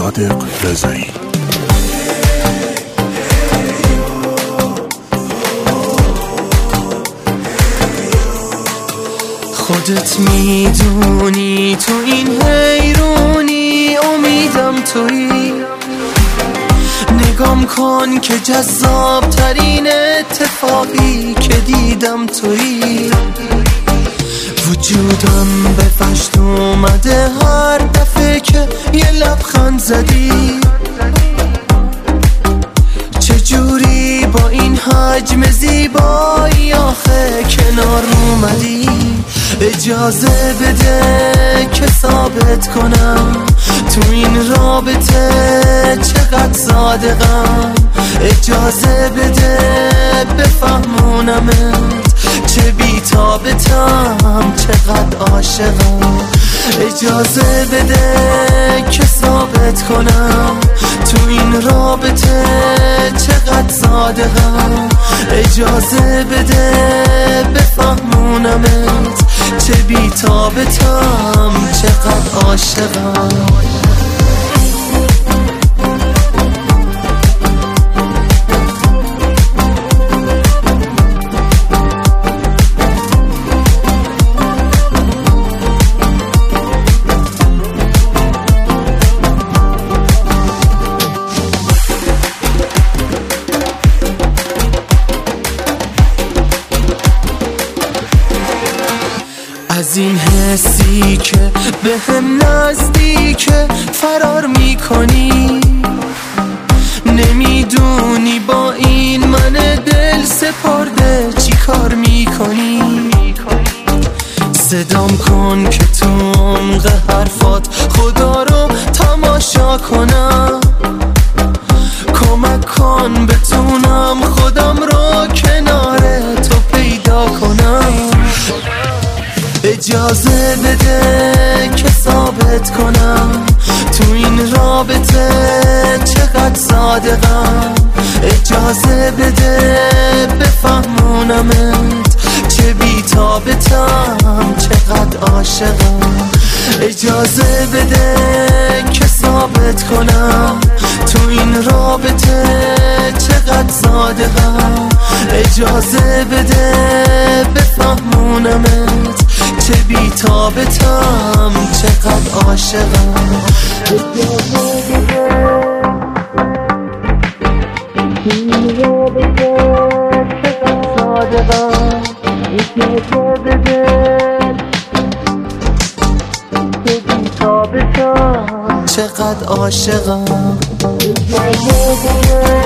صادق رضایی. خودت میدونی تو این حیرونی، امیدم تویی. نگام کن که جذاب ترین اتفاقی که دیدم تویی. وجودم به فشت اومده هر دفعه که یه لبخند زدی. چجوری با این حجم زیبایی آخه کنار اومدی؟ اجازه بده که ثابت کنم تو این رابطه چقدر صادقم. اجازه بده بفهمونمت چه بی‌تابتم، چقدر عاشقم. اجازه بده که ثابت کنم تو این رابطه چقدر صادقم. اجازه بده بفهمونمت چه بی‌تابتم، چقدر عاشقم. از این حسی که به هم نزدیکه فرار میکنی. نمیدونی با این من دل سپرده چی کار میکنی. صدام کن که تو عمق حرفات خدا رو تماشا کنم. کمک کن بتونم خودم رو کنار تو پیدا کنم. اجازه بده که ثابت کنم تو این رابطه چقدر صادقم. اجازه بده بفهمونمت چه بی‌تابتم، چقدر عاشقم. اجازه بده که ثابت کنم تو این رابطه چقدر صادقم. اجازه بده بفهمونمت چه بی‌تابتم، چقدر عاشقم. اجازه بده این رابطه چقدر صادقم. اجازه بده چه بی‌تابتم، چقدر عاشقم. اجازه بده